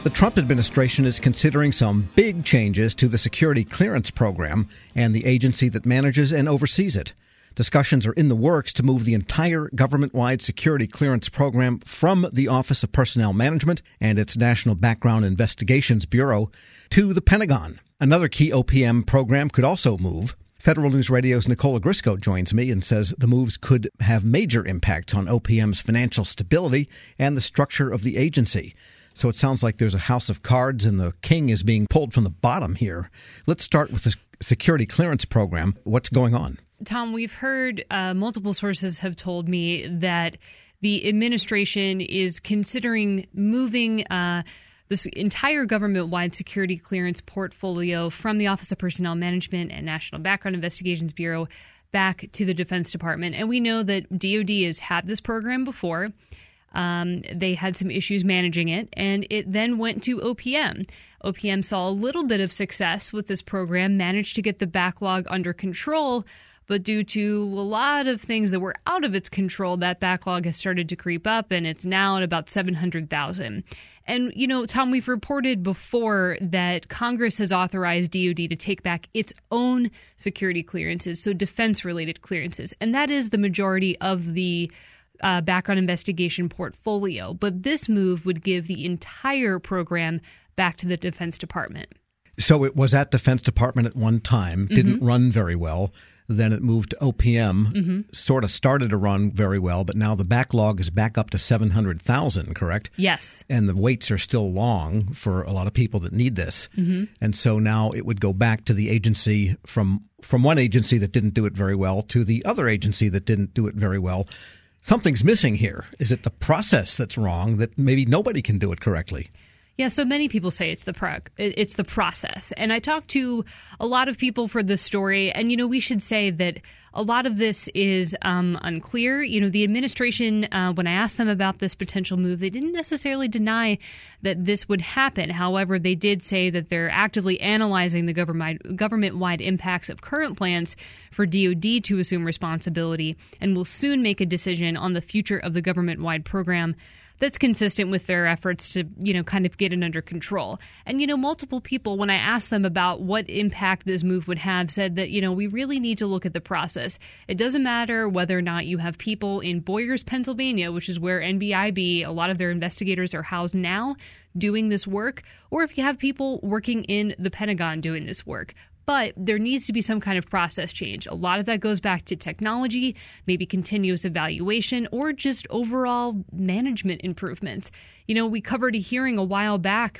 The Trump administration is considering some big changes to the security clearance program and the agency that manages and oversees it. Discussions are in the works to move the entire government-wide security clearance program from the Office of Personnel Management and its National Background Investigations Bureau to the Pentagon. Another key OPM program could also move. Federal News Radio's Nicola Grisco joins me and says the moves could have major impacts on OPM's financial stability and the structure of the agency. So it sounds like there's a house of cards and the king is being pulled from the bottom here. Let's start with the security clearance program. What's going on? Tom, we've heard multiple sources have told me that the administration is considering moving this entire government-wide security clearance portfolio from the Office of Personnel Management and National Background Investigations Bureau back to the Defense Department. And we know that DoD has had this program before. They had some issues managing it, and it then went to OPM. OPM saw a little bit of success with this program, managed to get the backlog under control, but due to a lot of things that were out of its control, that backlog has started to creep up, and it's now at about 700,000. And, you know, Tom, we've reported before that Congress has authorized DoD to take back its own security clearances, so defense-related clearances, and that is the majority of the background investigation portfolio. But this move would give the entire program back to the Defense Department. So it was at Defense Department at one time, didn't run very well. Then it moved to OPM, sort of started to run very well, but now the backlog is back up to 700,000, correct? Yes. And the waits are still long for a lot of people that need this. And so now it would go back to the agency from one agency that didn't do it very well to the other agency that didn't do it very well. Something's missing here. Is it the process that's wrong, that maybe nobody can do it correctly? Yeah, so many people say it's the process. And I talked to a lot of people for this story. And, you know, we should say that a lot of this is unclear. You know, the administration, when I asked them about this potential move, they didn't necessarily deny that this would happen. However, they did say that they're actively analyzing the government-wide impacts of current plans for DoD to assume responsibility and will soon make a decision on the future of the government-wide program that's consistent with their efforts to, you know, kind of get it under control. And, you know, multiple people, when I asked them about what impact this move would have, said that, you know, we really need to look at the process. It doesn't matter whether or not you have people in Boyers, Pennsylvania, which is where NBIB, a lot of their investigators are housed now, doing this work, or if you have people working in the Pentagon doing this work. But there needs to be some kind of process change. A lot of that goes back to technology, maybe continuous evaluation, or just overall management improvements. You know, we covered a hearing a while back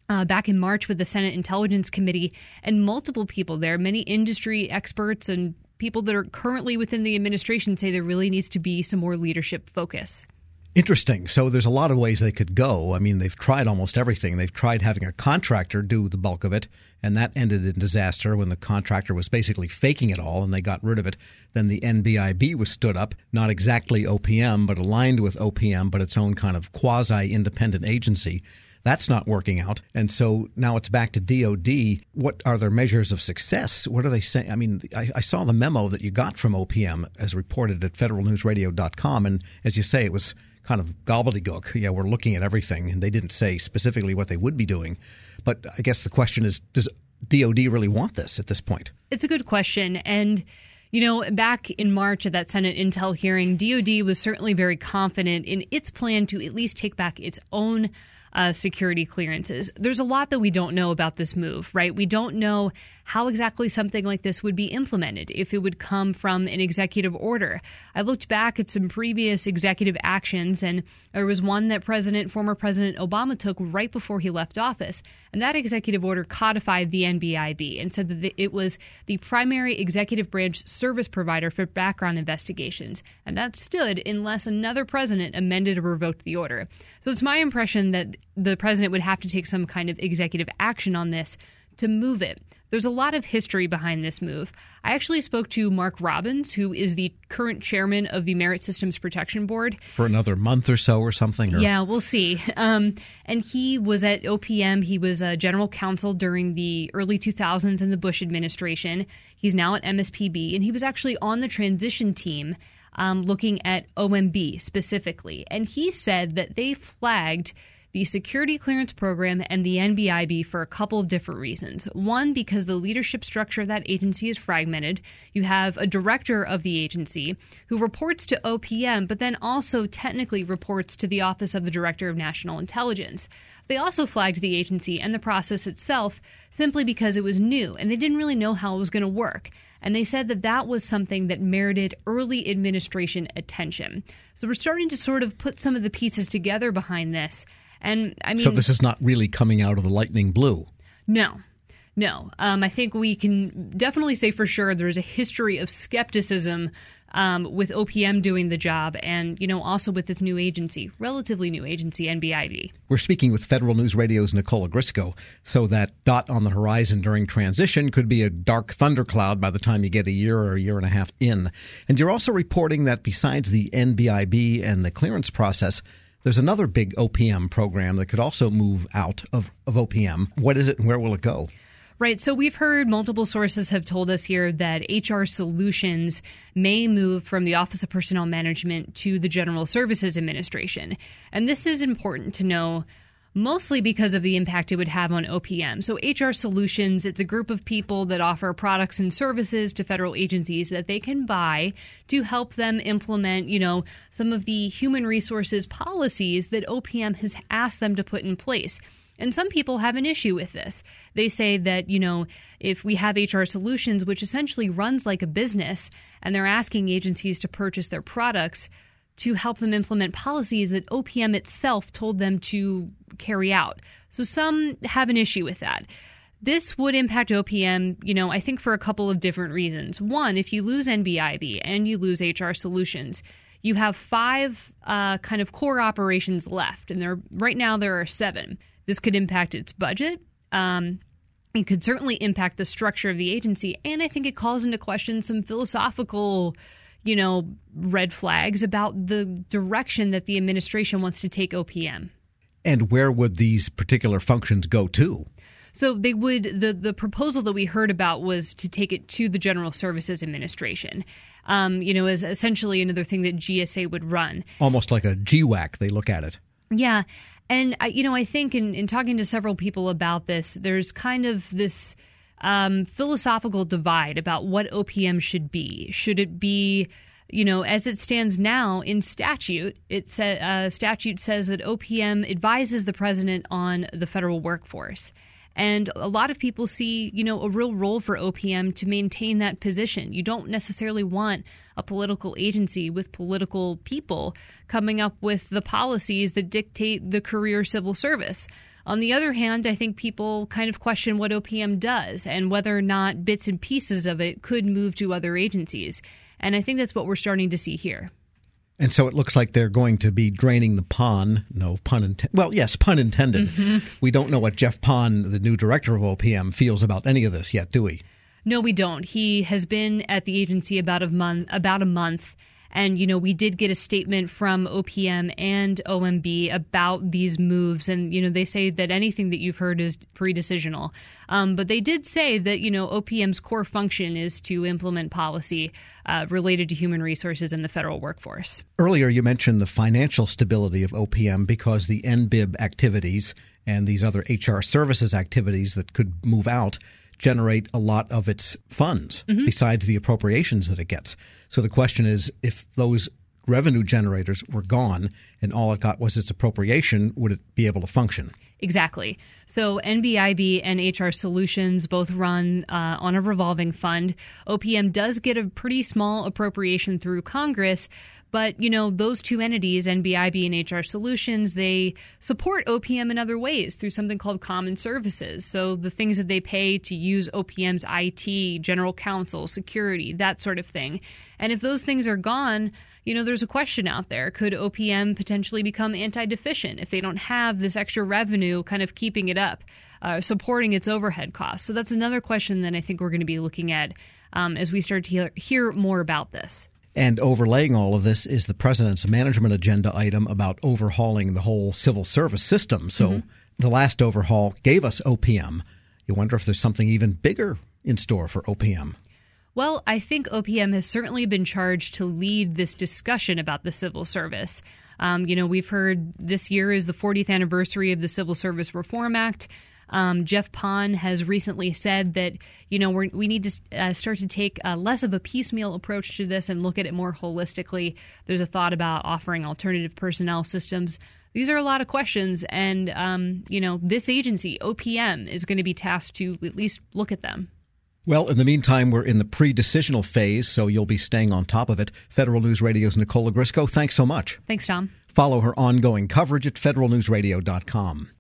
in March with the Senate Intelligence Committee, and multiple people there, many industry experts and people that are currently within the administration say there really needs to be some more leadership focus. Interesting. So there's a lot of ways they could go. I mean, they've tried almost everything. They've tried having a contractor do the bulk of it, and that ended in disaster when the contractor was basically faking it all and they got rid of it. Then the NBIB was stood up, not exactly OPM, but aligned with OPM, but its own kind of quasi-independent agency. That's not working out. And so now it's back to DOD. What are their measures of success? What are they saying? I mean, I saw the memo that you got from OPM as reported at federalnewsradio.com. And as you say, it was kind of gobbledygook. Yeah, we're looking at everything. And they didn't say specifically what they would be doing. But I guess the question is, does DOD really want this at this point? It's a good question. And you know, back in March at that Senate Intel hearing, DOD was certainly very confident in its plan to at least take back its own security clearances. There's a lot that we don't know about this move, right? We don't know how exactly something like this would be implemented, if it would come from an executive order. I looked back at some previous executive actions, and there was one that former President Obama took right before he left office. And that executive order codified the NBIB and said that it was the primary executive branch service provider for background investigations. And that stood unless another president amended or revoked the order. So it's my impression that the president would have to take some kind of executive action on this to move it. There's a lot of history behind this move. I actually spoke to Mark Robbins, who is the current chairman of the Merit Systems Protection Board. For another month or so or something? Or? Yeah, we'll see. And he was at OPM. He was a general counsel during the early 2000s in the Bush administration. He's now at MSPB, and he was actually on the transition team looking at OMB specifically. And he said that they flagged the security clearance program and the NBIB for a couple of different reasons. One, because the leadership structure of that agency is fragmented. You have a director of the agency who reports to OPM, but then also technically reports to the Office of the Director of National Intelligence. They also flagged the agency and the process itself simply because it was new and they didn't really know how it was going to work. And they said that that was something that merited early administration attention. So we're starting to sort of put some of the pieces together behind this. And I mean, so this is not really coming out of the lightning blue. No. I think we can definitely say for sure there's a history of skepticism with OPM doing the job and, also with this new agency, relatively new agency, NBIB. We're speaking with Federal News Radio's Nicole Ogrysko. So that dot on the horizon during transition could be a dark thundercloud by the time you get a year or a year and a half in. And you're also reporting that besides the NBIB and the clearance process, there's another big OPM program that could also move out of OPM. What is it and where will it go? Right. So we've heard multiple sources have told us here that HR Solutions may move from the Office of Personnel Management to the General Services Administration. And this is important to know mostly because of the impact it would have on OPM. So HR Solutions, it's a group of people that offer products and services to federal agencies that they can buy to help them implement, some of the human resources policies that OPM has asked them to put in place. And some people have an issue with this. They say that, if we have HR Solutions, which essentially runs like a business, and they're asking agencies to purchase their products to help them implement policies that OPM itself told them to carry out. So some have an issue with that. This would impact OPM, I think for a couple of different reasons. One, if you lose NBIB and you lose HR Solutions, you have 5 kind of core operations left. And right now there are 7. This could impact its budget. It could certainly impact the structure of the agency. And I think it calls into question some philosophical, red flags about the direction that the administration wants to take OPM. And where would these particular functions go to? So they would, the proposal that we heard about was to take it to the General Services Administration, as essentially another thing that GSA would run. Almost like a GWAC, they look at it. Yeah. And, I think in talking to several people about this, there's kind of this philosophical divide about what OPM should be. Should it be, as it stands now in statute, statute says that OPM advises the president on the federal workforce. And a lot of people see, a real role for OPM to maintain that position. You don't necessarily want a political agency with political people coming up with the policies that dictate the career civil service. On the other hand, I think people kind of question what OPM does and whether or not bits and pieces of it could move to other agencies. And I think that's what we're starting to see here. And so it looks like they're going to be draining the pond. No pun intended. Well, yes, pun intended. Mm-hmm. We don't know what Jeff Pond, the new director of OPM, feels about any of this yet, do we? No, we don't. He has been at the agency about a month. And, we did get a statement from OPM and OMB about these moves. And, they say that anything that you've heard is pre-decisional. But they did say that, OPM's core function is to implement policy related to human resources in the federal workforce. Earlier, you mentioned the financial stability of OPM because the NBIB activities and these other HR services activities that could move out generate a lot of its funds besides the appropriations that it gets. So the question is, if those revenue generators were gone and all it got was its appropriation, would it be able to function? Exactly. So NBIB and HR Solutions both run on a revolving fund. OPM does get a pretty small appropriation through Congress, but, those two entities, NBIB and HR Solutions, they support OPM in other ways through something called common services. So the things that they pay to use OPM's IT, general counsel, security, that sort of thing. And if those things are gone, there's a question out there. Could OPM potentially become anti-deficient if they don't have this extra revenue kind of keeping it up, supporting its overhead costs? So that's another question that I think we're going to be looking at as we start to hear more about this. And overlaying all of this is the president's management agenda item about overhauling the whole civil service system. So the last overhaul gave us OPM. You wonder if there's something even bigger in store for OPM. Well, I think OPM has certainly been charged to lead this discussion about the civil service. We've heard this year is the 40th anniversary of the Civil Service Reform Act. Jeff Pond has recently said that, we need to start to take less of a piecemeal approach to this and look at it more holistically. There's a thought about offering alternative personnel systems. These are a lot of questions, and, this agency, OPM, is going to be tasked to at least look at them. Well, in the meantime, we're in the pre-decisional phase, so you'll be staying on top of it. Federal News Radio's Nicola Grisco, thanks so much. Thanks, Tom. Follow her ongoing coverage at federalnewsradio.com.